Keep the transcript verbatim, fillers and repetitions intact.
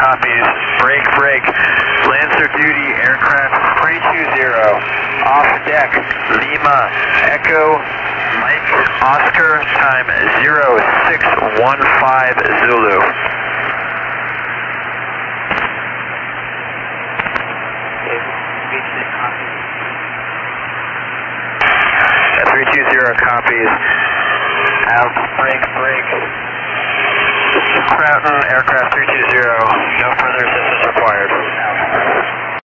copies. Break, break. Lancer duty, aircraft three two zero. Off deck, Lima, Echo, Mike, Oscar, time zero six one five Zulu. three two zero copies. Out, break, break. Crown, aircraft three two zero, no further